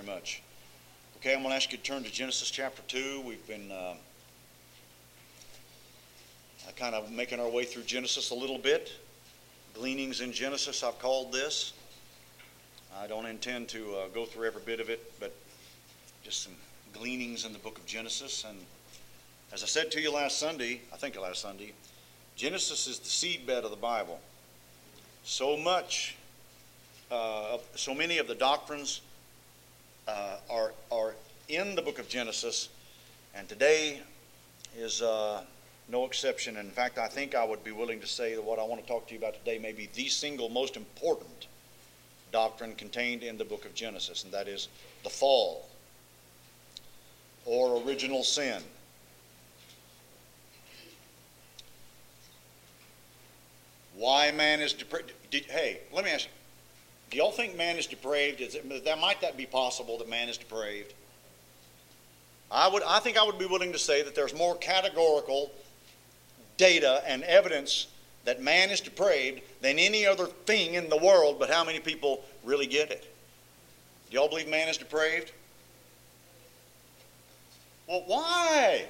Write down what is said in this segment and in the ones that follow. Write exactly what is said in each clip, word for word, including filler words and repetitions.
very much. Okay, I'm going to ask you to turn to Genesis chapter two. We've been uh, kind of making our way through Genesis a little bit. Gleanings in Genesis, I've called this. I don't intend to uh, go through every bit of it, but just some gleanings in the book of Genesis. And as I said to you last Sunday, I think last Sunday, Genesis is the seedbed of the Bible. So much, uh, so many of the doctrines uh, are are in the book of Genesis, and today is uh, no exception. In fact, I think I would be willing to say that what I want to talk to you about today may be the single most important doctrine contained in the book of Genesis, and that is the fall, or original sin. Why man is depraved? Hey, let me ask you, do y'all think man is depraved? Is it, that, might that be possible that man is depraved? I would. I think I would be willing to say that there's more categorical data and evidence that man is depraved than any other thing in the world, but how many people really get it? Do y'all believe man is depraved? Well, why?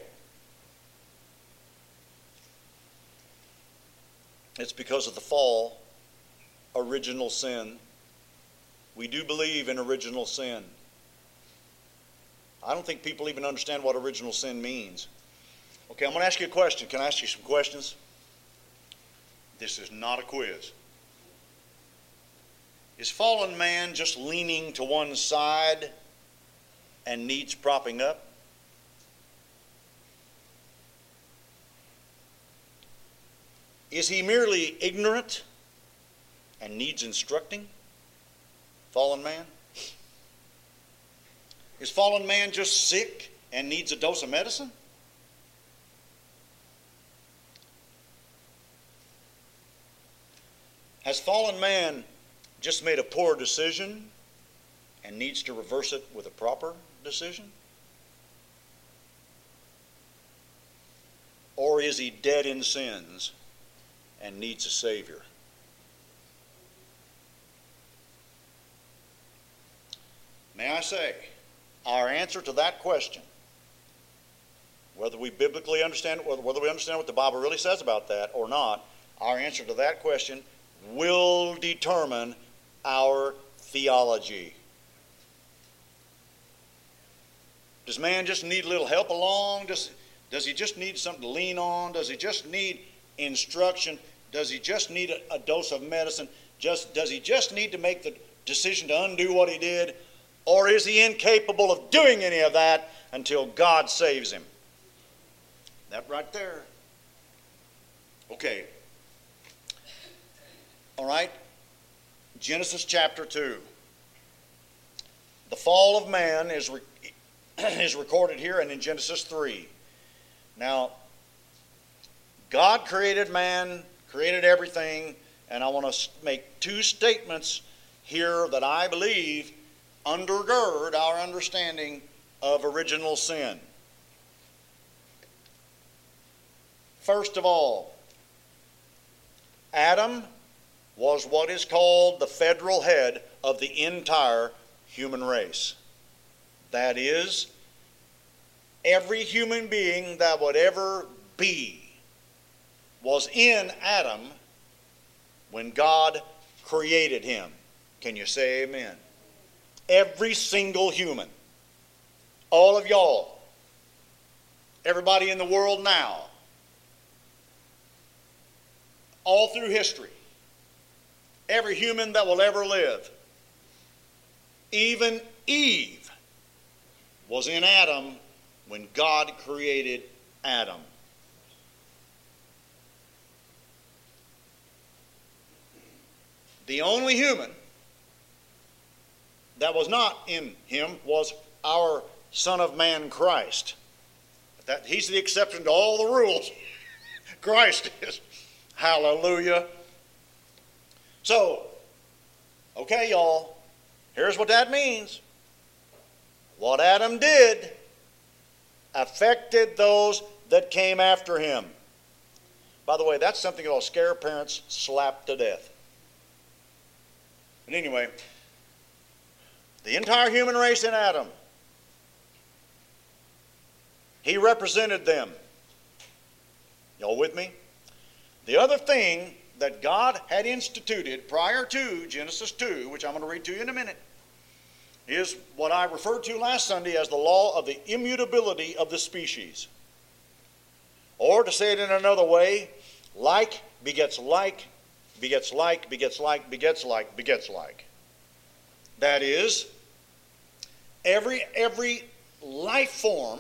It's because of the fall, original sin. We do believe in original sin. I don't think people even understand what original sin means. Okay, I'm going to ask you a question. Can I ask you some questions? This is not a quiz. Is fallen man just leaning to one side and needs propping up? Is he merely ignorant and needs instructing? Fallen man? Is fallen man just sick and needs a dose of medicine? Has fallen man just made a poor decision and needs to reverse it with a proper decision? Or is he dead in sins and needs a Savior? May I say, our answer to that question, whether we biblically understand, whether we understand what the Bible really says about that or not, our answer to that question will determine our theology. Does man just need a little help along? Does, does he just need something to lean on? Does he just need instruction? Does he just need a, a dose of medicine? Just, does he just need to make the decision to undo what he did? Or is he incapable of doing any of that until God saves him? That right there. Okay. All right. Genesis chapter two. The fall of man is, re- is recorded here and in Genesis three. Now, God created man, created everything, and I want to make two statements here that I believe undergird our understanding of original sin. First of all, Adam was what is called the federal head of the entire human race. That is, every human being that would ever be was in Adam when God created him. Can you say amen? Every single human. All of y'all. Everybody in the world now. All through history. Every human that will ever live. Even Eve was in Adam when God created Adam. The only human that was not in him was our Son of Man, Christ. That, he's the exception to all the rules. Christ is. Hallelujah. So, okay, y'all, here's what that means. What Adam did affected those that came after him. By the way, that's something that'll scare parents slap to death. But anyway, The entire human race in Adam. He represented them. Y'all with me? The other thing that God had instituted prior to Genesis two, which I'm going to read to you in a minute, is what I referred to last Sunday as the law of the immutability of the species. Or to say it in another way, like begets like, begets like, begets like, begets like, begets like. That is, every, every life form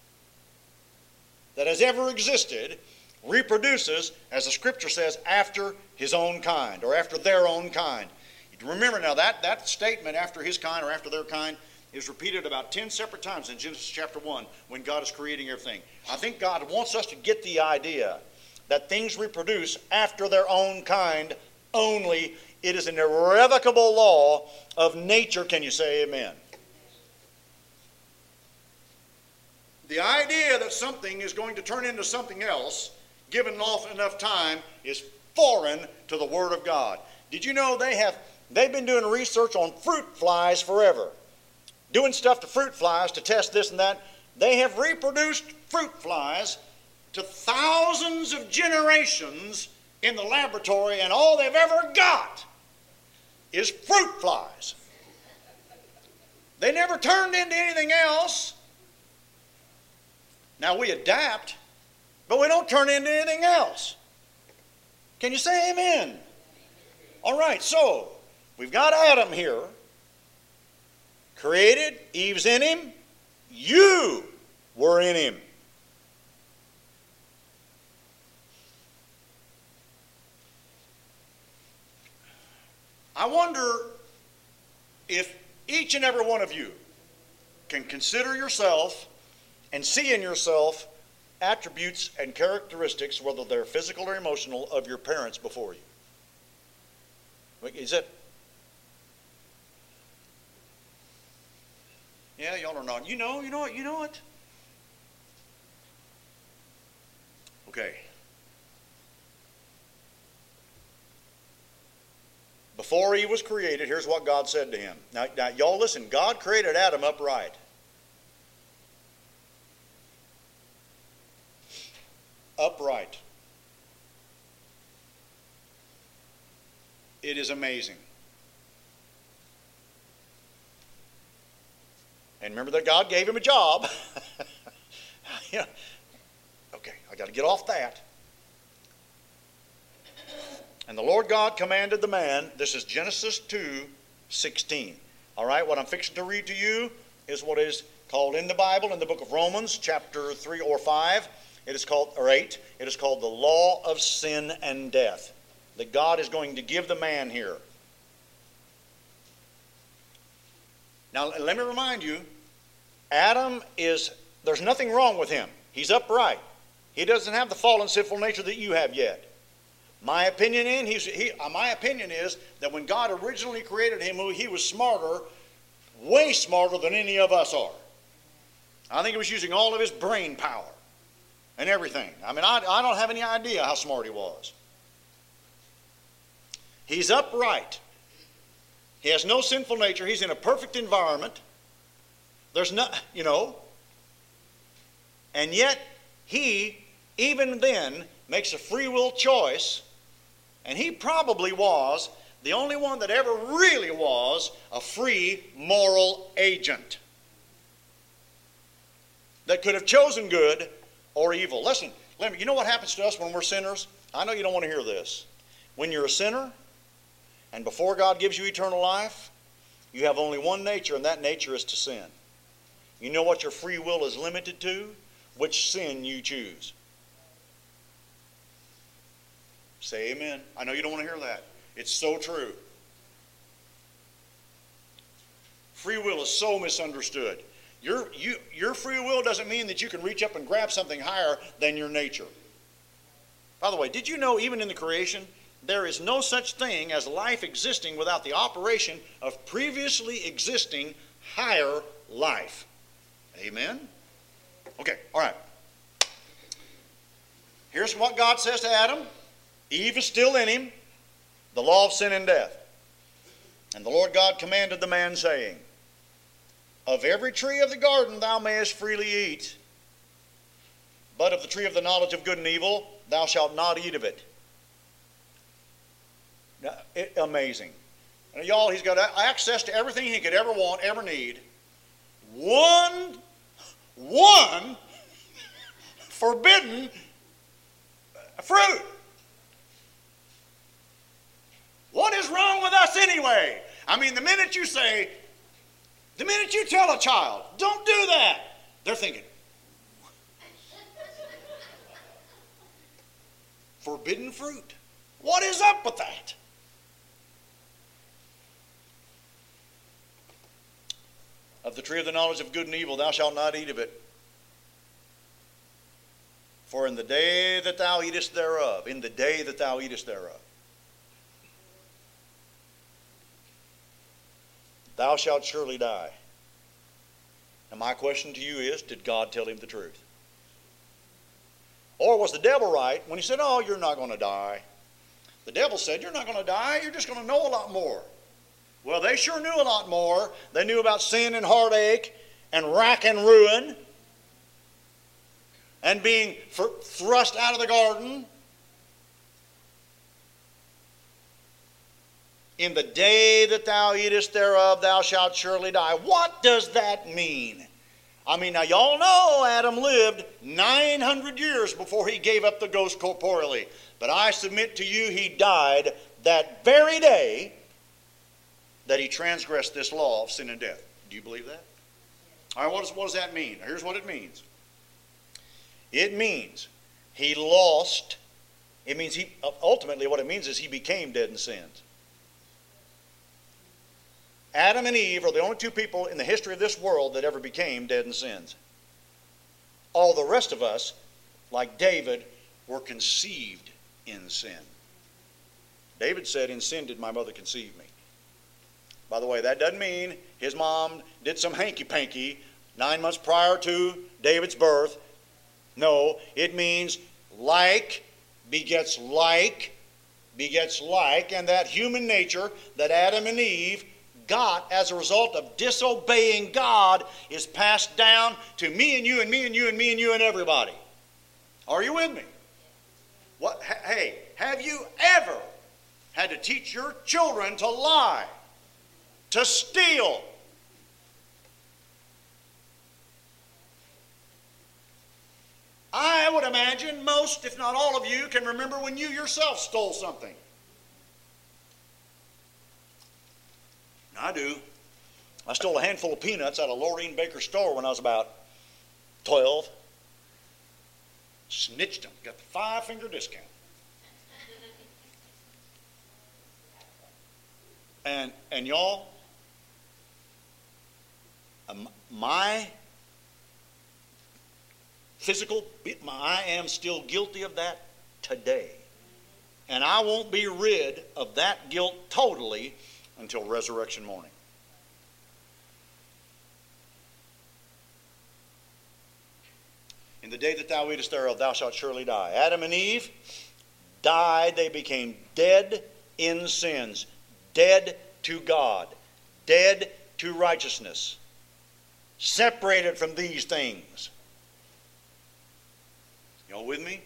that has ever existed reproduces, as the scripture says, after his own kind, or after their own kind. Remember now, that, that statement, after his kind or after their kind, is repeated about ten separate times in Genesis chapter one when God is creating everything. I think God wants us to get the idea that things reproduce after their own kind only. It is an irrevocable law of nature. Can you say amen? The idea that something is going to turn into something else, given enough time, is foreign to the Word of God. Did you know they have, they've been doing research on fruit flies forever? Doing stuff to fruit flies to test this and that. They have reproduced fruit flies to thousands of generations in the laboratory, and all they've ever got is fruit flies. They never turned into anything else. Now we adapt, but we don't turn into anything else. Can you say amen? All right, so we've got Adam here, created, Eve's in him, you were in him. I wonder if each and every one of you can consider yourself and see in yourself attributes and characteristics, whether they're physical or emotional, of your parents before you. Is it? Yeah, y'all are not. You know, you know what, you know what? Okay. Before he was created, here's what God said to him. Now, now y'all listen, God created Adam upright. Upright. It is amazing. And remember that God gave him a job. Yeah. Okay, I got to get off that. And the Lord God commanded the man, this is Genesis two sixteen. All right, what I'm fixing to read to you is what is called in the Bible, in the book of Romans, chapter three or five. It is called, or eight, it is called the law of sin and death. That God is going to give the man here. Now, let me remind you, Adam is, there's nothing wrong with him. He's upright. He doesn't have the fallen sinful nature that you have yet. My opinion in, he's, he, my opinion is that when God originally created him, he was smarter, way smarter than any of us are. I think he was using all of his brain power and everything. I mean, I, I don't have any idea how smart he was. He's upright. He has no sinful nature. He's in a perfect environment. There's no, you know. And yet, he, even then, makes a free will choice. And he probably was the only one that ever really was a free moral agent that could have chosen good or evil. Listen, let me, you know what happens to us when we're sinners? I know you don't want to hear this. When you're a sinner, and before God gives you eternal life, you have only one nature, and that nature is to sin. You know what your free will is limited to? Which sin you choose. Say amen. I know you don't want to hear that. It's so true. Free will is so misunderstood. Your, you, your free will doesn't mean that you can reach up and grab something higher than your nature. By the way, did you know even in the creation, there is no such thing as life existing without the operation of previously existing higher life? Amen? Okay, all right. Here's what God says to Adam. Eve is still in him, the law of sin and death. And the Lord God commanded the man, saying, Of every tree of the garden thou mayest freely eat, but of the tree of the knowledge of good and evil thou shalt not eat of it. Now, it amazing. Now, y'all, he's got access to everything he could ever want, ever need. One, one forbidden fruit. What is wrong with us anyway? I mean, the minute you say, the minute you tell a child, don't do that, they're thinking, forbidden fruit. What is up with that? Of the tree of the knowledge of good and evil thou shalt not eat of it. For in the day that thou eatest thereof, in the day that thou eatest thereof, thou shalt surely die. And my question to you is, did God tell him the truth? Or was the devil right when he said, oh, you're not going to die? The devil said, you're not going to die, you're just going to know a lot more. Well, they sure knew a lot more. They knew about sin and heartache and rack and ruin and being thrust out of the garden. In the day that thou eatest thereof, thou shalt surely die. What does that mean? I mean, now y'all know Adam lived nine hundred years before he gave up the ghost corporeally. But I submit to you, he died that very day that he transgressed this law of sin and death. Do you believe that? All right, what does, what does that mean? Here's what it means. It means he lost, it means he, ultimately what it means is he became dead in sins. Adam and Eve are the only two people in the history of this world that ever became dead in sins. All the rest of us, like David, were conceived in sin. David said, in sin did my mother conceive me. By the way, that doesn't mean his mom did some hanky-panky nine months prior to David's birth. No, it means like begets like begets like, and that human nature that Adam and Eve got as a result of disobeying God is passed down to me and you and me and you and me and you and everybody. Are you with me? What? Hey, have you ever had to teach your children to lie? To steal? I would imagine most, if not all of you, can remember when you yourself stole something. I do. I stole a handful of peanuts out of Laureen Baker's store when I was about twelve. Snitched them. Got the five-finger discount. And, and y'all, um, my physical, I am still guilty of that today. And I won't be rid of that guilt totally until resurrection morning. In the day that thou eatest thereof, thou shalt surely die. Adam and Eve died. They became dead in sins. Dead to God. Dead to righteousness. Separated from these things. Y'all with me?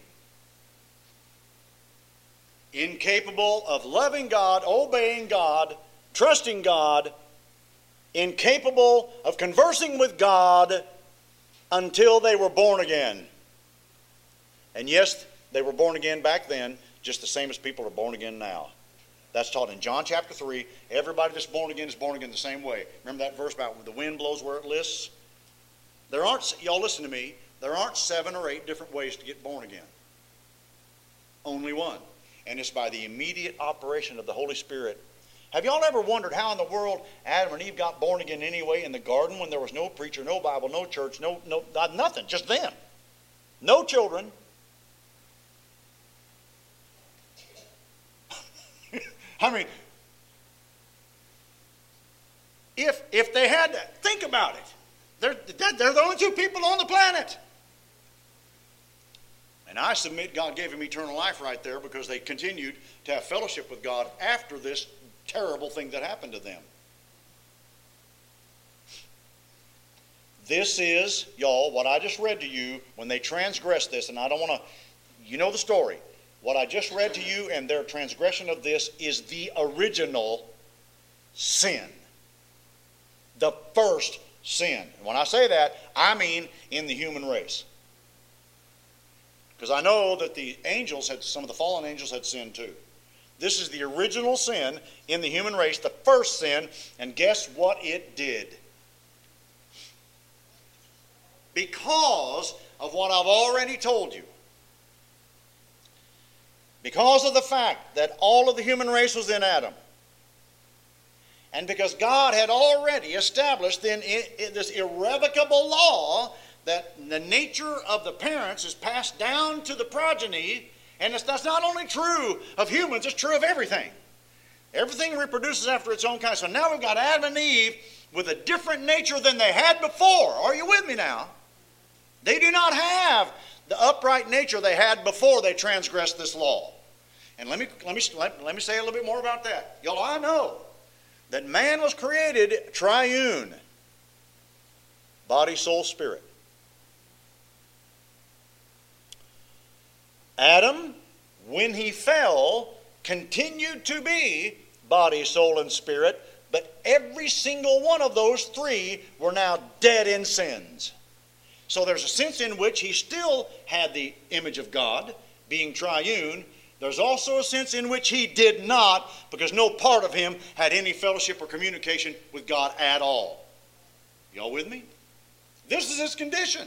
Incapable of loving God, obeying God, trusting God, incapable of conversing with God until they were born again. And yes, they were born again back then, just the same as people are born again now. That's taught in John chapter three. Everybody that's born again is born again the same way. Remember that verse about the wind blows where it lists? There aren't, y'all listen to me, there aren't seven or eight different ways to get born again. Only one. And it's by the immediate operation of the Holy Spirit. Have y'all ever wondered how in the world Adam and Eve got born again anyway in the garden when there was no preacher, no Bible, no church, no, no, nothing, just them. No children. I mean, if, if they had to, think about it. They're, they're the only two people on the planet. And I submit God gave them eternal life right there because they continued to have fellowship with God after this terrible thing that happened to them. This is, y'all, what I just read to you when they transgressed this, and I don't want to, you know the story. What I just read to you and their transgression of this is the original sin. The first sin. And when I say that, I mean in the human race. Because I know that the angels had, some of the fallen angels had sinned too. This is the original sin in the human race, the first sin, and guess what it did? Because of what I've already told you. Because of the fact that all of the human race was in Adam. And because God had already established then this irrevocable law that the nature of the parents is passed down to the progeny, and it's, that's not only true of humans, it's true of everything. Everything reproduces after its own kind. So now we've got Adam and Eve with a different nature than they had before. Are you with me now? They do not have the upright nature they had before they transgressed this law. And let me, let me, let, let me say a little bit more about that. Y'all, I know that man was created triune. Body, soul, spirit. Adam, when he fell, continued to be body, soul, and spirit, but every single one of those three were now dead in sins. So there's a sense in which he still had the image of God, being triune. There's also a sense in which he did not, because no part of him had any fellowship or communication with God at all. Y'all with me? This is his condition.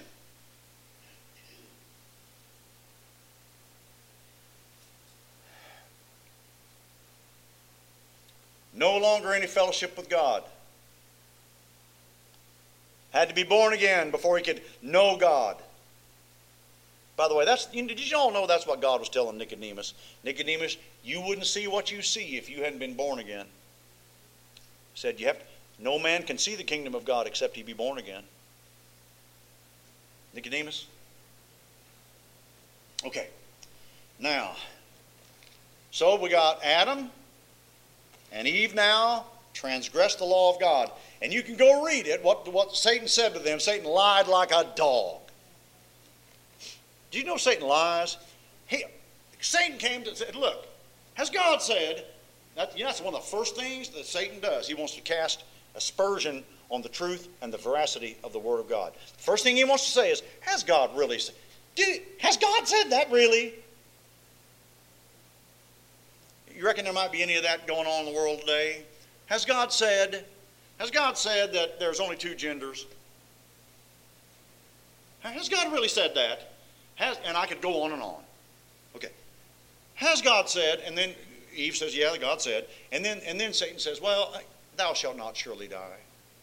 No longer any fellowship with God. Had to be born again before he could know God. By the way, that's, did you all know that's what God was telling Nicodemus? Nicodemus, you wouldn't see what you see if you hadn't been born again. He said, you have to, no man can see the kingdom of God except he be born again. Nicodemus? Okay. Now, so we got Adam and Eve now transgressed the law of God. And you can go read it, what, what Satan said to them. Satan lied like a dog. Do you know Satan lies? He, Satan came to say, look, has God said, that, you know, that's one of the first things that Satan does. He wants to cast aspersion on the truth and the veracity of the Word of God. The first thing he wants to say is, has God really said, Did, has God said that really? You reckon there might be any of that going on in the world today? Has God said, has God said that there's only two genders? Has God really said that? Has, and I could go on and on. Okay. Has God said, and then Eve says, yeah, God said, and then, and then Satan says, well, thou shalt not surely die.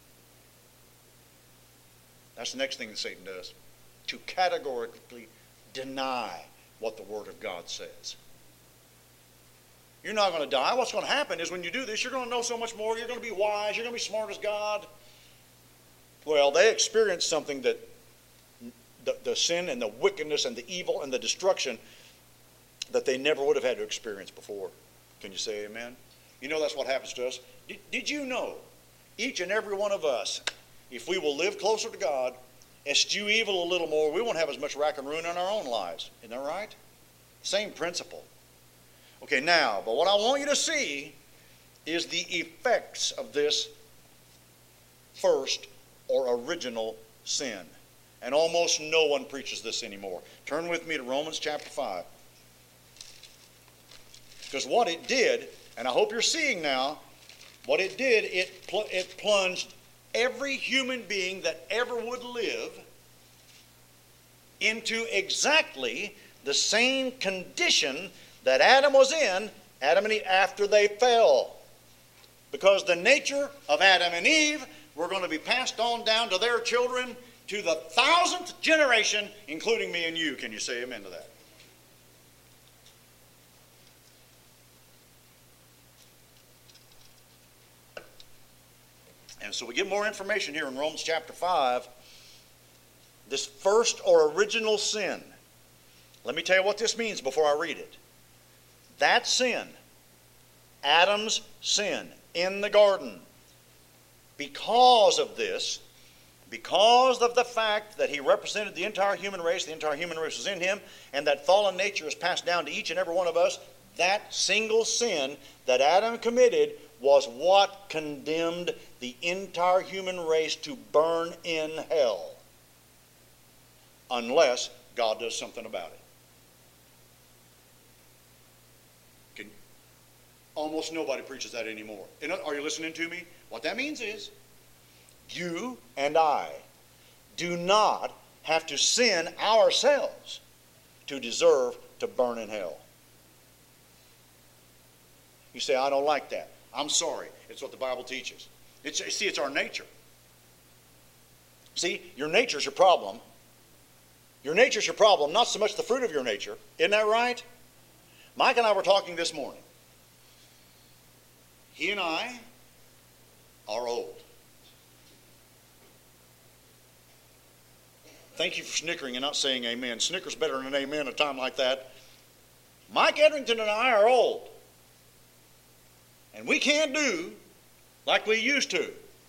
That's the next thing that Satan does, to categorically deny what the Word of God says. You're not going to die. What's going to happen is when you do this, you're going to know so much more. You're going to be wise. You're going to be smart as God. Well, they experienced something that the, the sin and the wickedness and the evil and the destruction that they never would have had to experience before. Can you say amen? You know that's what happens to us. Did, did you know each and every one of us, if we will live closer to God, eschew evil a little more, we won't have as much rack and ruin in our own lives. Isn't that right? Same principle. Okay, now, but what I want you to see is the effects of this first or original sin. And almost no one preaches this anymore. Turn with me to Romans chapter five. Because what it did, and I hope you're seeing now, what it did, it, pl- it plunged every human being that ever would live into exactly the same condition that Adam was in, Adam and Eve, after they fell. Because the nature of Adam and Eve were going to be passed on down to their children to the thousandth generation, including me and you. Can you say amen to that? And so we get more information here in Romans chapter five. This first or original sin. Let me tell you what this means before I read it. That sin, Adam's sin in the garden, because of this, because of the fact that he represented the entire human race, the entire human race was in him, and that fallen nature is passed down to each and every one of us, that single sin that Adam committed was what condemned the entire human race to burn in hell, unless God does something about it. Can, almost nobody preaches that anymore. Are you listening to me? What that means is, you and I do not have to sin ourselves to deserve to burn in hell. You say, I don't like that. I'm sorry. It's what the Bible teaches. It's, see, it's our nature. See, your nature's your problem. Your nature's your problem, not so much the fruit of your nature. Isn't that right? Mike and I were talking this morning. He and I are old. Thank you for snickering and not saying amen. Snicker's better than an amen at a time like that. Mike Edrington and I are old. And we can't do like we used to.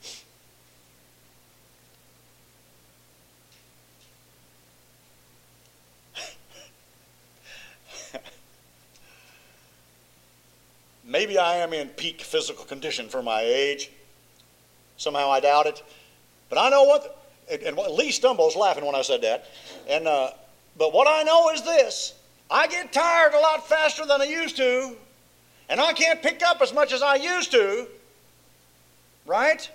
Maybe I am in peak physical condition for my age. Somehow I doubt it. But I know what, and, and Lee Stumbo's laughing when I said that. And uh, but what I know is this: I get tired a lot faster than I used to, and I can't pick up as much as I used to. Right?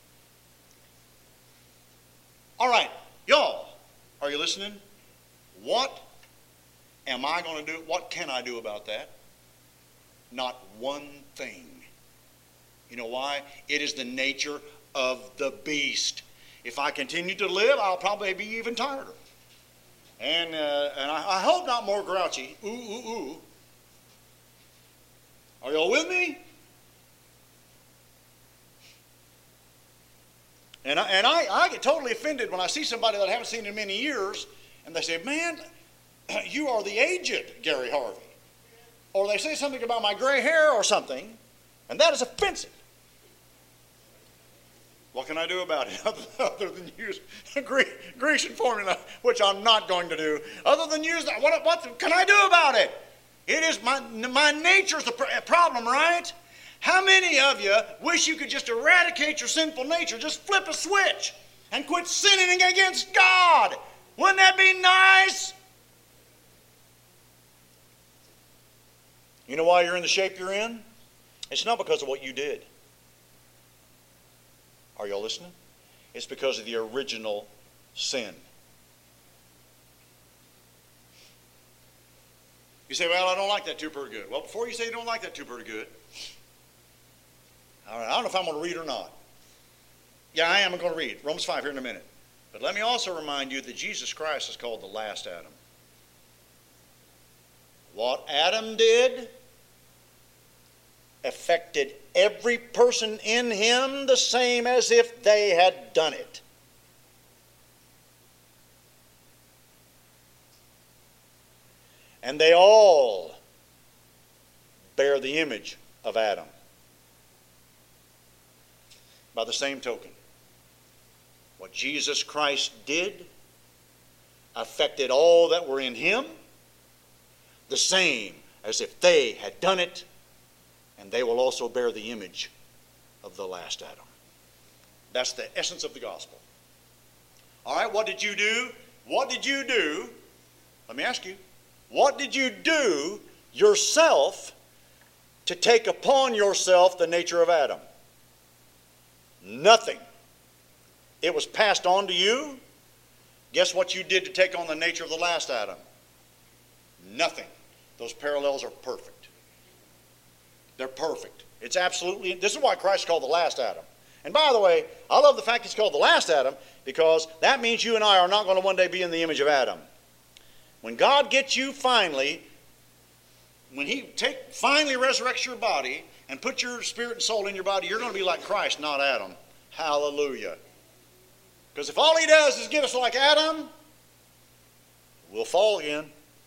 All right, y'all, are you listening? What am I going to do? What can I do about that? Not one thing. You know why? It is the nature of the beast. If I continue to live, I'll probably be even tireder. And, uh, and I, I hope not more grouchy. Ooh, ooh, ooh. Are y'all with me? And, I, and I, I get totally offended when I see somebody that I haven't seen in many years, and they say, man, you are the aged Gary Harvey. Or they say something about my gray hair or something, and that is offensive. What can I do about it other than use Grecian formula, which I'm not going to do? Other than use that, what, what can I do about it? It is my, my nature's the problem, right? How many of you wish you could just eradicate your sinful nature, just flip a switch and quit sinning against God? Wouldn't that be nice? You know why you're in the shape you're in? It's not because of what you did. Are y'all listening? It's because of the original sin. You say, well, I don't like that too pretty good. Well, before you say you don't like that too pretty good, all right, I don't know if I'm going to read or not. Yeah, I am going to read Romans five here in a minute. But let me also remind you that Jesus Christ is called the last Adam. What Adam did affected every person in him the same as if they had done it. And they all bear the image of Adam. By the same token, what Jesus Christ did affected all that were in him the same as if they had done it, and they will also bear the image of the last Adam. That's the essence of the gospel. All right, what did you do? What did you do? Let me ask you. What did you do yourself to take upon yourself the nature of Adam? Nothing. It was passed on to you. Guess what you did to take on the nature of the last Adam? Nothing. Those parallels are perfect. They're perfect. It's absolutely, this is why Christ is called the last Adam. And by the way, I love the fact he's called the last Adam, because that means you and I are not going to one day be in the image of Adam. When God gets you finally, when he take, finally resurrects your body and puts your spirit and soul in your body, you're going to be like Christ, not Adam. Hallelujah. Because if all he does is get us like Adam, we'll fall again.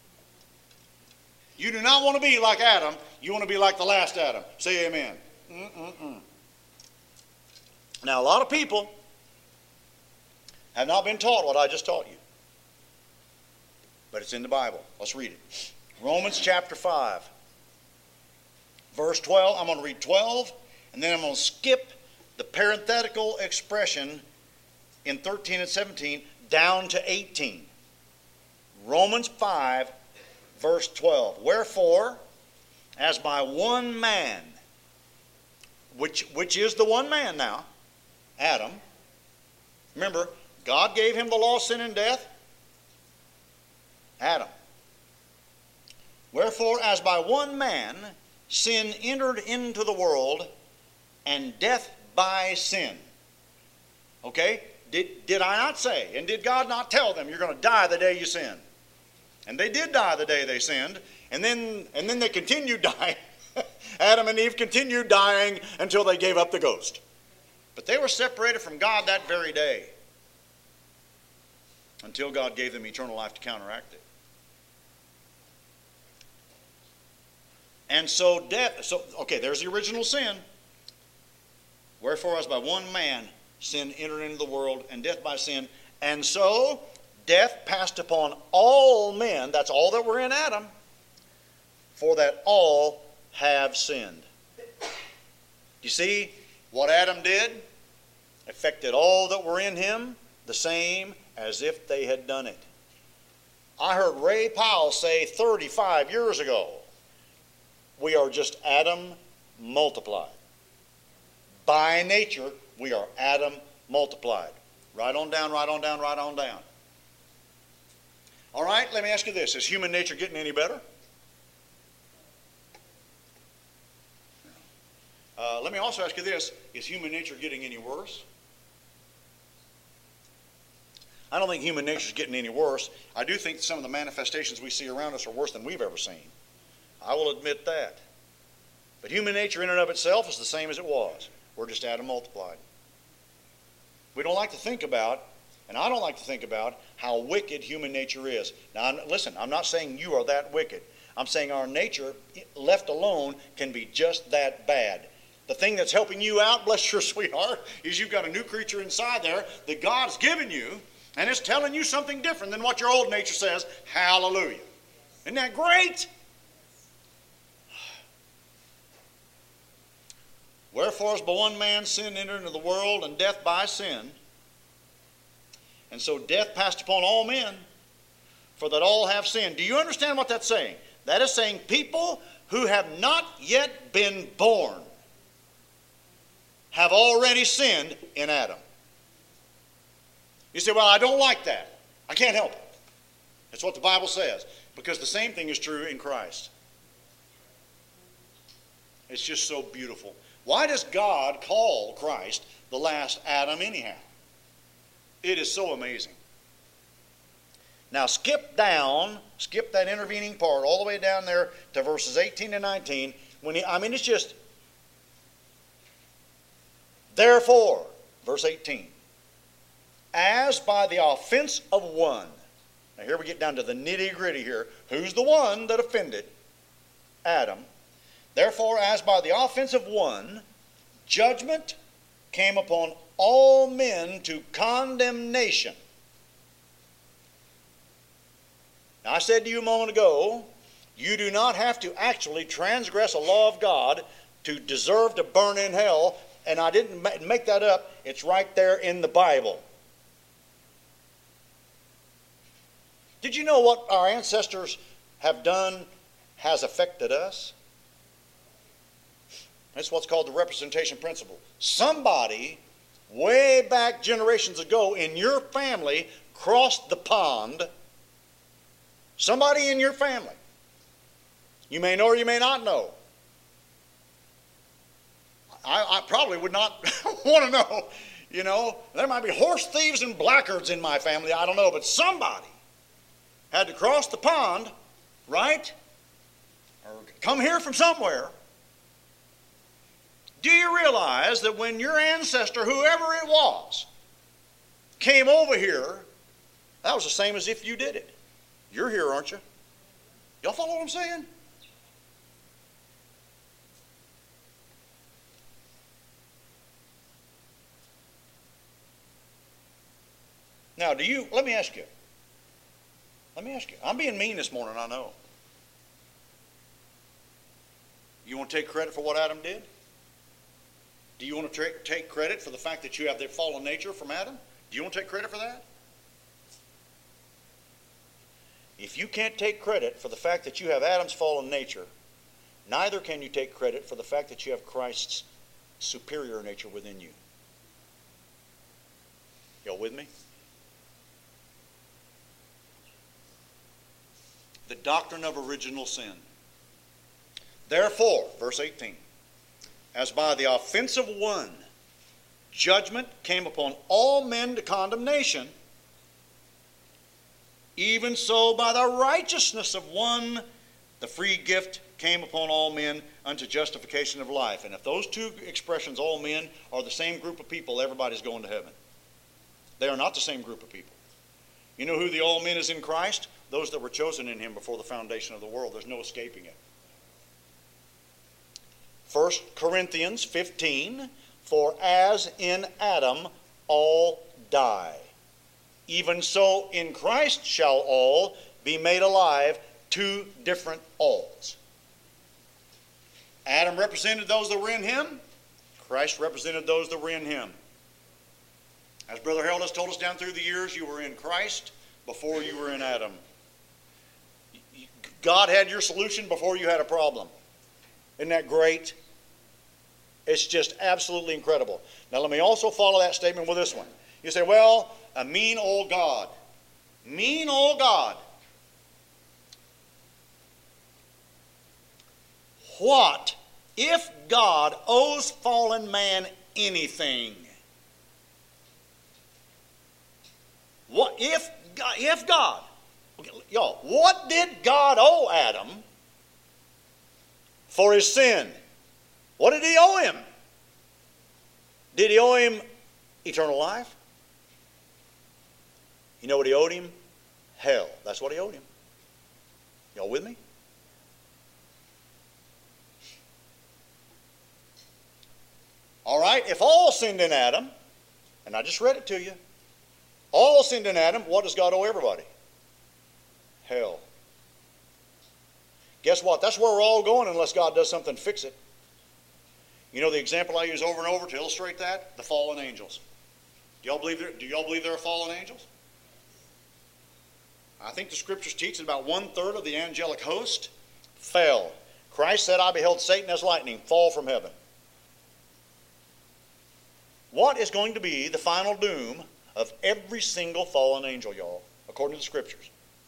You do not want to be like Adam. You want to be like the last Adam. Say amen. Mm-mm-mm. Now, a lot of people have not been taught what I just taught you. But it's in the Bible. Let's read it. Romans chapter five, verse twelve. I'm going to read twelve, and then I'm going to skip the parenthetical expression in thirteen and seventeen down to eighteen. Romans five, verse twelve. Wherefore, as by one man, which, which is the one man now, Adam. Remember, God gave him the law of sin and death. Adam. Wherefore, as by one man sin entered into the world, and death by sin. Okay? Did, did I not say, and did God not tell them, you're going to die the day you sin? And they did die the day they sinned, and then, and then they continued dying. Adam and Eve continued dying until they gave up the ghost. But they were separated from God that very day, until God gave them eternal life to counteract it. And so death, so, okay, there's the original sin. Wherefore, as by one man sin entered into the world, and death by sin, and so death passed upon all men, that's all that were in Adam, for that all have sinned. You see, what Adam did affected all that were in him the same as if they had done it. I heard Ray Powell say thirty-five years ago, we are just Adam multiplied. By nature, we are Adam multiplied. Right on down, right on down, right on down. All right, let me ask you this. Is human nature getting any better? Uh, let me also ask you this. Is human nature getting any worse? I don't think human nature is getting any worse. I do think some of the manifestations we see around us are worse than we've ever seen. I will admit that. But human nature in and of itself is the same as it was. We're just Adam multiplied. We don't like to think about, and I don't like to think about, how wicked human nature is. Now, I'm, listen, I'm not saying you are that wicked. I'm saying our nature, left alone, can be just that bad. The thing that's helping you out, bless your sweetheart, is you've got a new creature inside there that God's given you, and it's telling you something different than what your old nature says. Hallelujah. Isn't that great? Wherefore, as by one man sin entered into the world, and death by sin. And so death passed upon all men, for that all have sinned. Do you understand what that's saying? That is saying people who have not yet been born have already sinned in Adam. You say, well, I don't like that. I can't help it. That's what the Bible says. Because the same thing is true in Christ. It's just so beautiful. Why does God call Christ the last Adam anyhow? It is so amazing. Now skip down, skip that intervening part all the way down there to verses eighteen and nineteen. When he, I mean, it's just, therefore, verse eighteen, as by the offense of one. Now here we get down to the nitty gritty here. Who's the one that offended? Adam. Therefore, as by the offense of one, judgment came upon all men to condemnation. Now, I said to you a moment ago, you do not have to actually transgress a law of God to deserve to burn in hell, and I didn't make that up. It's right there in the Bible. Did you know what our ancestors have done has affected us? That's what's called the representation principle. Somebody way back generations ago in your family crossed the pond. Somebody in your family. You may know or you may not know. I, I probably would not want to know. You know, there might be horse thieves and blackguards in my family. I don't know, but somebody had to cross the pond, right? Or come here from somewhere. Do you realize that when your ancestor, whoever it was, came over here, that was the same as if you did it? You're here, aren't you? Y'all follow what I'm saying? Now, do you, let me ask you. Let me ask you. I'm being mean this morning, I know. You want to take credit for what Adam did? Do you want to tra- take credit for the fact that you have the fallen nature from Adam? Do you want to take credit for that? If you can't take credit for the fact that you have Adam's fallen nature, neither can you take credit for the fact that you have Christ's superior nature within you. Y'all with me? The doctrine of original sin. Therefore, verse eighteen, as by the offense of one, judgment came upon all men to condemnation, even so by the righteousness of one, the free gift came upon all men unto justification of life. And if those two expressions, all men, are the same group of people, everybody's going to heaven. They are not the same group of people. You know who the all men is in Christ? Those that were chosen in him before the foundation of the world. There's no escaping it. First Corinthians fifteen, for as in Adam all die, even so in Christ shall all be made alive. Two different alls. Adam represented those that were in him. Christ represented those that were in him. As Brother Harold has told us down through the years, you were in Christ before you were in Adam. God had your solution before you had a problem. Isn't that great? It's just absolutely incredible. Now let me also follow that statement with this one. You say, well, a mean old God. Mean old God. What if God owes fallen man anything? What if God, if God, okay, y'all, what did God owe Adam for his sin? What did he owe him? Did he owe him eternal life? You know what he owed him? Hell. That's what he owed him. Y'all with me? All right, if all sinned in Adam, and I just read it to you, all sinned in Adam, what does God owe everybody? Hell. Guess what? That's where we're all going unless God does something to fix it. You know the example I use over and over to illustrate that? The fallen angels. Do y'all believe there, do y'all believe there are fallen angels? I think the scriptures teach that about one third of the angelic host fell. Christ said, I beheld Satan as lightning fall from heaven. What is going to be the final doom of every single fallen angel, y'all, according to the scriptures?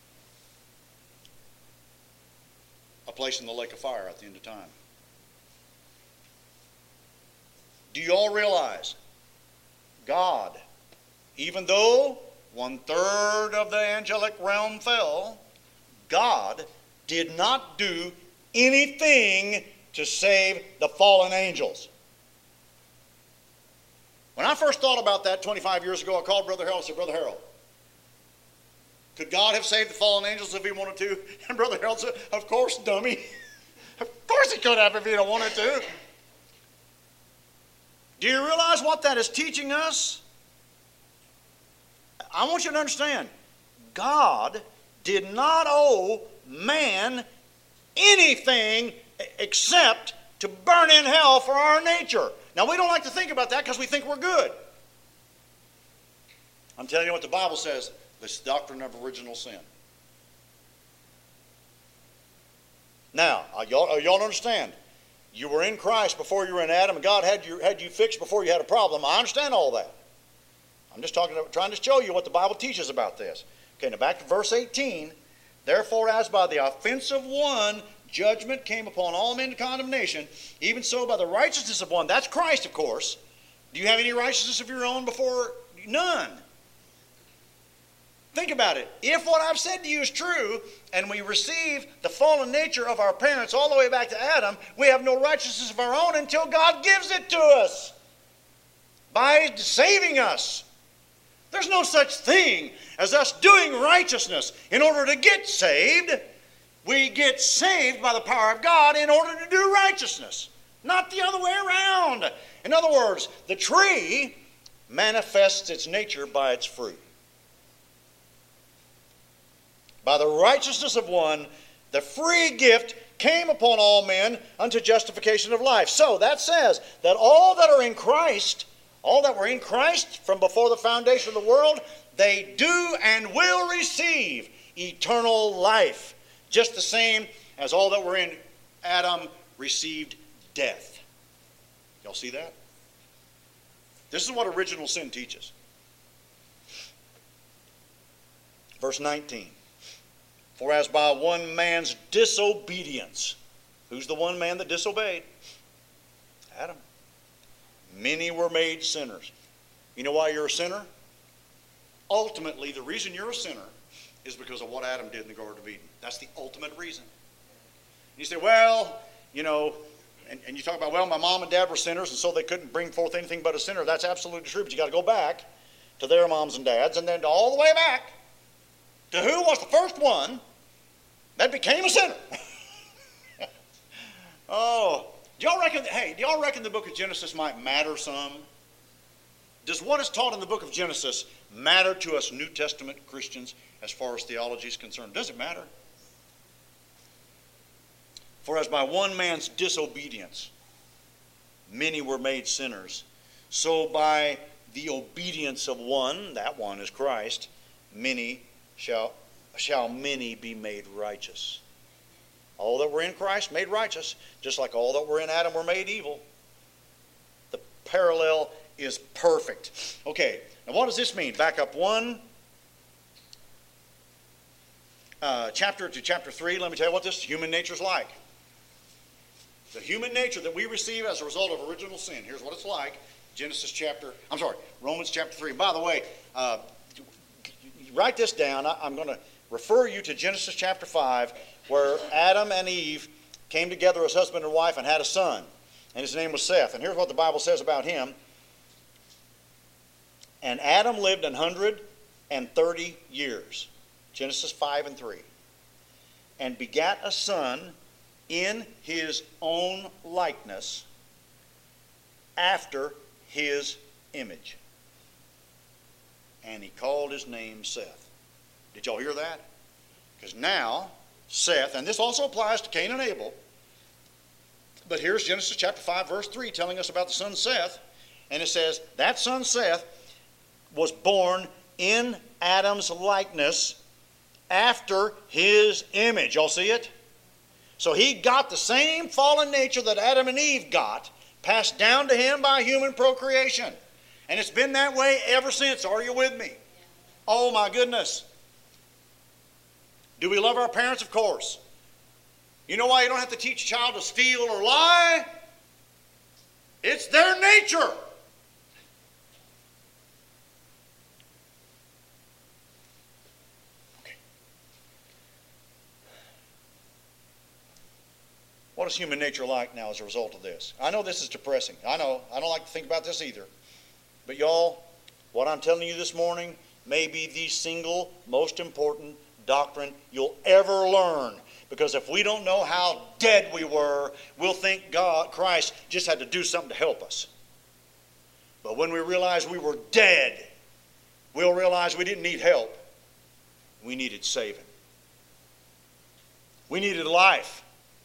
A place in the lake of fire at the end of time. Do you all realize God, even though one third of the angelic realm fell, God did not do anything to save the fallen angels? When I first thought about that twenty-five years ago, I called Brother Harold and said, Brother Harold, could God have saved the fallen angels if he wanted to? And Brother Harold said, of course, dummy. Of course he could have if he wanted to. Do you realize what that is teaching us? I want you to understand, God did not owe man anything except to burn in hell for our nature. Now, we don't like to think about that because we think we're good. I'm telling you what the Bible says, this doctrine of original sin. Now, y'all, y'all understand, you were in Christ before you were in Adam, and God had you, had you fixed before you had a problem. I understand all that. I'm just talking, trying to show you what the Bible teaches about this. Okay, now back to verse eighteen. Therefore, as by the offense of one, judgment came upon all men to condemnation, even so by the righteousness of one. That's Christ, of course. Do you have any righteousness of your own before? None. Think about it. If what I've said to you is true, and we receive the fallen nature of our parents all the way back to Adam, we have no righteousness of our own until God gives it to us by saving us. There's no such thing as us doing righteousness in order to get saved. We get saved by the power of God in order to do righteousness, not the other way around. In other words, the tree manifests its nature by its fruit. by the righteousness of one, the free gift came upon all men unto justification of life. So that says that all that are in Christ, all that were in Christ from before the foundation of the world, they do and will receive eternal life. Just the same as all that were in Adam received death. Y'all see that? This is what original sin teaches. Verse nineteen. For as by one man's disobedience, who's the one man that disobeyed? Adam. Many were made sinners. You know why you're a sinner? Ultimately, the reason you're a sinner is because of what Adam did in the Garden of Eden. That's the ultimate reason. You say, well, you know, and, and you talk about, well, my mom and dad were sinners, and so they couldn't bring forth anything but a sinner. That's absolutely true, but you got to go back to their moms and dads, and then all the way back to who was the first one that became a sinner. Oh, do y'all reckon, hey, do y'all reckon the book of Genesis might matter some? Does what is taught in the book of Genesis matter to us New Testament Christians as far as theology is concerned? Does it matter? For as by one man's disobedience many were made sinners, so by the obedience of one, that one is Christ, many shall, shall many be made righteous. All that were in Christ made righteous, just like all that were in Adam were made evil. The parallel is perfect. Okay, now what does this mean? Back up one uh, chapter to chapter three. Let me tell you what this human nature is like. The human nature that we receive as a result of original sin. Here's what it's like. Genesis chapter, I'm sorry, Romans chapter three. By the way, uh, write this down. I, I'm going to refer you to Genesis chapter five, where Adam and Eve came together as husband and wife and had a son. And his name was Seth. And here's what the Bible says about him. And Adam lived an hundred and thirty years. Genesis five and three. And begat a son in his own likeness, after his image. And he called his name Seth. Did y'all hear that? Because now Seth, and this also applies to Cain and Abel, but here's Genesis chapter five verse three telling us about the son Seth. And it says, that son Seth was born in Adam's likeness, after his image. Y'all see it? So he got the same fallen nature that Adam and Eve got, passed down to him by human procreation. And it's been that way ever since. Are you with me? Oh my goodness. Do we love our parents? Of course. You know why you don't have to teach a child to steal or lie? It's their nature. What is human nature like now as a result of this? I know this is depressing. I know. I don't like to think about this either. But y'all, what I'm telling you this morning may be the single most important doctrine you'll ever learn. Because if we don't know how dead we were, we'll think God, Christ, just had to do something to help us. But when we realize we were dead, we'll realize we didn't need help. We needed saving. We needed life.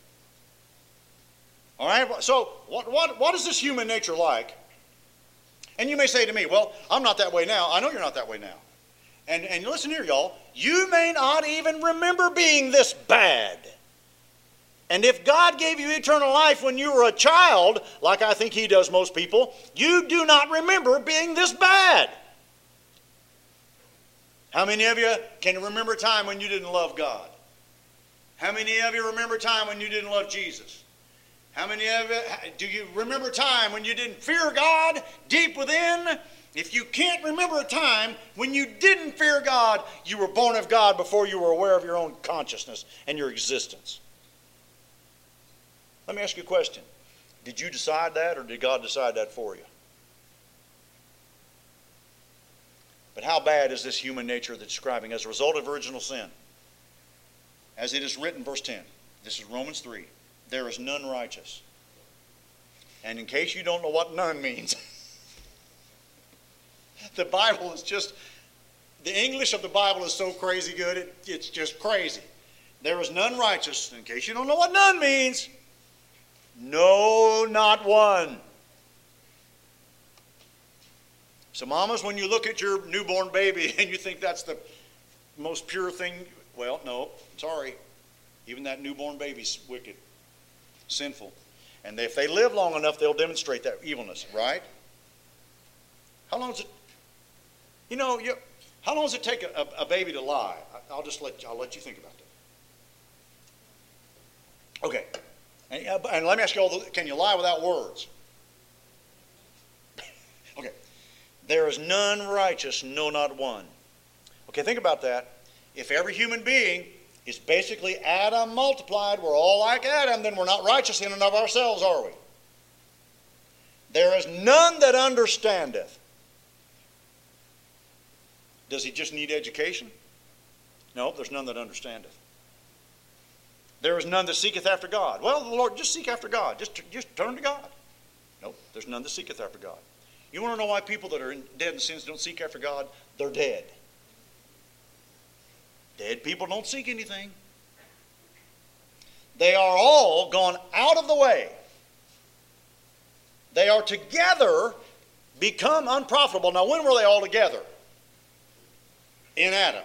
All right, so what, what, what is this human nature like? And you may say to me, well, I'm not that way now. I know you're not that way now. And, and listen here, y'all. You may not even remember being this bad. And if God gave you eternal life when you were a child, like I think he does most people, you do not remember being this bad. How many of you can remember a time when you didn't love God? How many of you remember a time when you didn't love Jesus? How many of you, do you remember a time when you didn't fear God deep within? If you can't remember a time when you didn't fear God, you were born of God before you were aware of your own consciousness and your existence. Let me ask you a question. Did you decide that, or did God decide that for you? But how bad is this human nature that's describing as a result of original sin? As it is written, verse ten. This is Romans three. There is none righteous. And in case you don't know what none means, the Bible is just The English of the Bible is so crazy good, it, it's just crazy. There is none righteous. In case you don't know what none means, no, not one. So mamas, when you look at your newborn baby and you think that's the most pure thing, well, no, sorry. Even that newborn baby's wicked, sinful. And if they live long enough, they'll demonstrate that evilness, right? How long does it, you know, you, how long does it take a, a, a baby to lie? I'll just let, I'll let you think about that. Okay. And, and let me ask you all, can you lie without words? Okay. There is none righteous, no, not one. Okay, think about that. If every human being is basically Adam multiplied, we're all like Adam, then we're not righteous in and of ourselves, are we? There is none that understandeth. Does he just need education? No, there's none that understandeth. There is none that seeketh after God. Well, the Lord, just seek after God. Just, just turn to God. No, there's none that seeketh after God. You want to know why people that are in, dead in sins don't seek after God? They're dead. Dead people don't seek anything. They are all gone out of the way. They are together become unprofitable. Now, when were they all together? In Adam.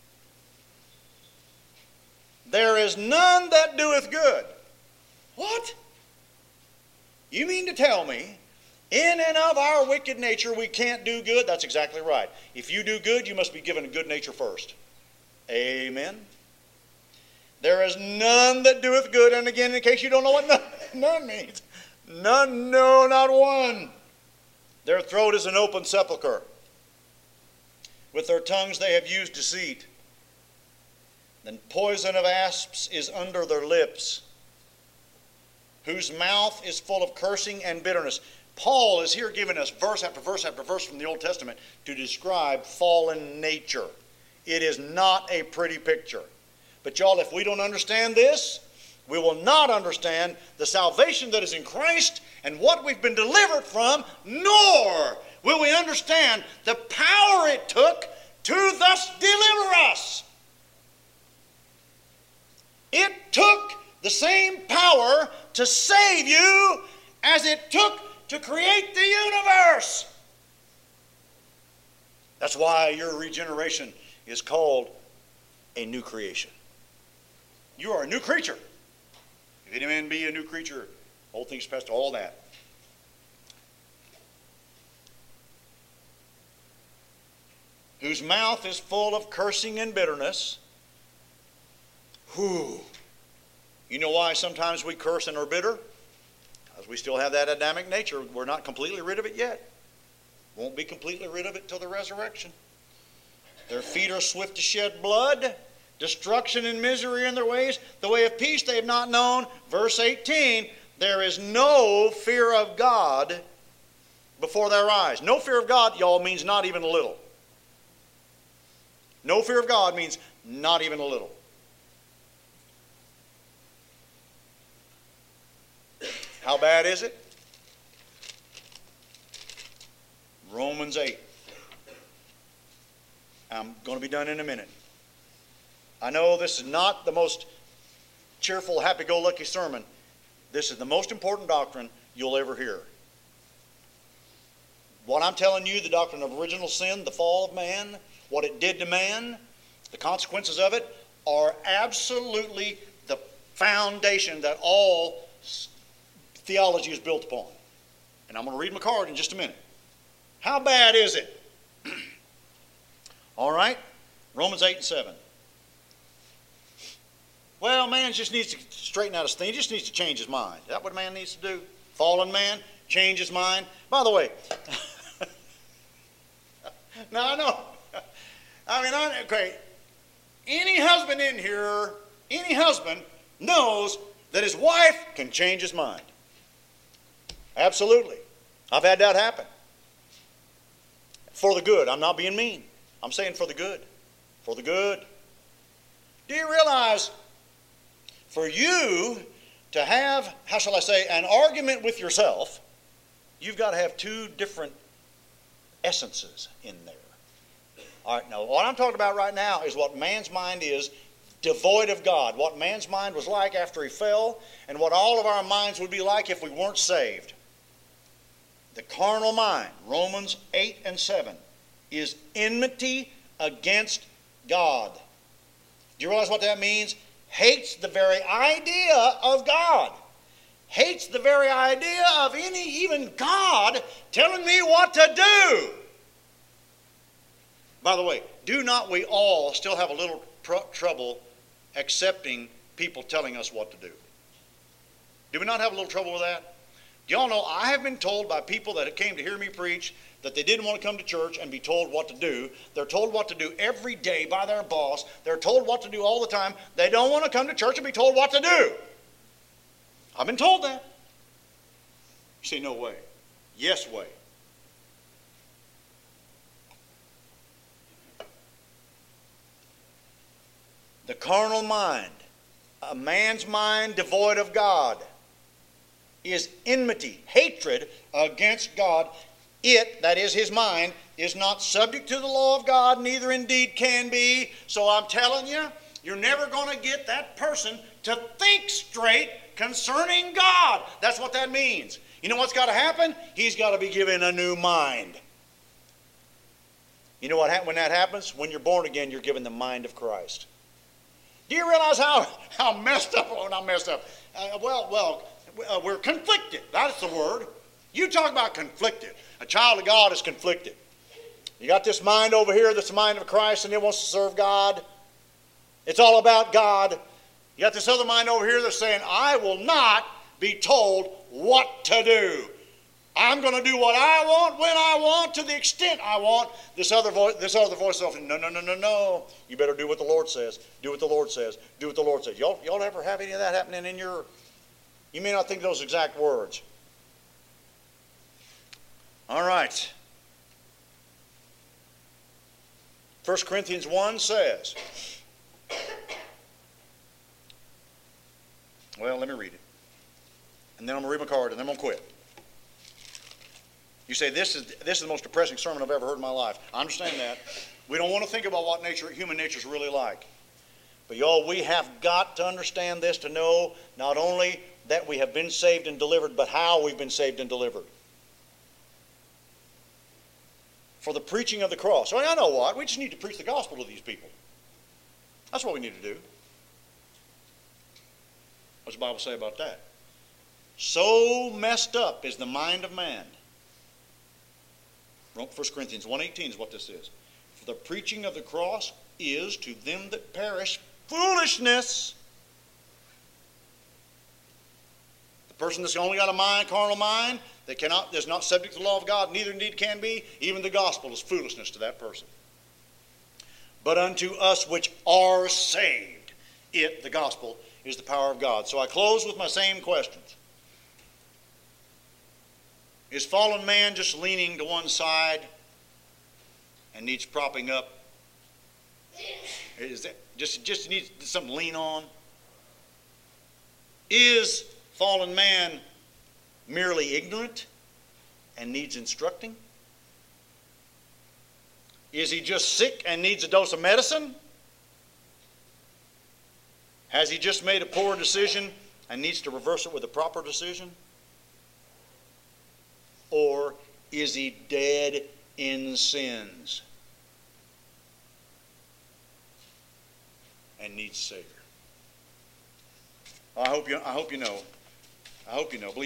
There is none that doeth good. What? You mean to tell me, in and of our wicked nature, we can't do good? That's exactly right. If you do good, you must be given a good nature first. Amen. There is none that doeth good. And again, in case you don't know what none, none means, none, no, not one. Their throat is an open sepulchre. With their tongues they have used deceit. And poison of asps is under their lips, whose mouth is full of cursing and bitterness. Paul is here giving us verse after verse after verse from the Old Testament to describe fallen nature. It is not a pretty picture. But y'all, if we don't understand this, we will not understand the salvation that is in Christ and what we've been delivered from, nor will we understand the power it took to thus deliver us. It took the same power to save you as it took to create the universe. That's why your regeneration is called a new creation. You are a new creature. If any man be a new creature, old things past, all that. Whose mouth is full of cursing and bitterness. Whew. You know why sometimes we curse and are bitter? Because we still have that Adamic nature. We're not completely rid of it yet. Won't be completely rid of it till the resurrection. Their feet are swift to shed blood. Destruction and misery in their ways. The way of peace they have not known. Verse eighteen, there is no fear of God before their eyes. No fear of God, y'all, means not even a little. No fear of God means not even a little. How bad is it? Romans eight. I'm going to be done in a minute. I know this is not the most cheerful, happy-go-lucky sermon. This is the most important doctrine you'll ever hear. What I'm telling you, the doctrine of original sin, the fall of man, what it did to man, the consequences of it, are absolutely the foundation that all theology is built upon. And I'm going to read my card in just a minute. How bad is it? All right, Romans eight and seven. Well, man just needs to straighten out his thing. He just needs to change his mind. Is that what man needs to do? Fallen man, change his mind. By the way, no, I know. I mean, I, okay, any husband in here, any husband knows that his wife can change his mind. Absolutely. I've had that happen. For the good. I'm not being mean. I'm saying for the good. For the good. Do you realize for you to have, how shall I say, an argument with yourself, you've got to have two different essences in there. All right, no, what I'm talking about right now is what man's mind is devoid of God. What man's mind was like after he fell, and what all of our minds would be like if we weren't saved. The carnal mind, Romans eight and seven, is enmity against God. Do you realize what that means? Hates the very idea of God. Hates the very idea of any, even God, telling me what to do. By the way, do not we all still have a little tr- trouble accepting people telling us what to do? Do we not have a little trouble with that? Do y'all know I have been told by people that came to hear me preach that they didn't want to come to church and be told what to do. They're told what to do every day by their boss. They're told what to do all the time. They don't want to come to church and be told what to do. I've been told that. You say, no way. Yes way. The carnal mind, a man's mind devoid of God, is enmity, hatred against God. It, that is his mind, is not subject to the law of God, neither indeed can be. So I'm telling you, you're never going to get that person to think straight concerning God. That's what that means. You know what's got to happen? He's got to be given a new mind. You know what ha- when that happens? When you're born again, you're given the mind of Christ. Do you realize how, how messed up, oh, not messed up, uh, well, well, uh, we're conflicted. That's the word. You talk about conflicted. A child of God is conflicted. You got this mind over here that's the mind of Christ and it wants to serve God. It's all about God. You got this other mind over here that's saying, I will not be told what to do. I'm going to do what I want, when I want, to the extent I want. This other voice, this other voice says, no, no, no, no, no. You better do what the Lord says. Do what the Lord says. Do what the Lord says. Y'all, y'all ever have any of that happening in your... You may not think those exact words. All right. First Corinthians one says... Well, let me read it. And then I'm going to read my card and then I'm going to quit. You say, this is, this is the most depressing sermon I've ever heard in my life. I understand that. We don't want to think about what nature, human nature is really like. But y'all, we have got to understand this to know not only that we have been saved and delivered, but how we've been saved and delivered. For the preaching of the cross. So I know what? We just need to preach the gospel to these people. That's what we need to do. What's the Bible say about that? So messed up is the mind of man. First Corinthians one eighteen is what this is. For the preaching of the cross is to them that perish foolishness. The person that's only got a mind, carnal mind, that cannot, that's not subject to the law of God, neither indeed can be, even the gospel is foolishness to that person. But unto us which are saved, it, the gospel, is the power of God. So I close with my same questions. Is fallen man just leaning to one side and needs propping up? Is that just, just needs something to lean on? Is fallen man merely ignorant and needs instructing? Is he just sick and needs a dose of medicine? Has he just made a poor decision and needs to reverse it with a proper decision? Or is he dead in sins and needs a Savior? I hope you, I hope you know. I hope you know. Believe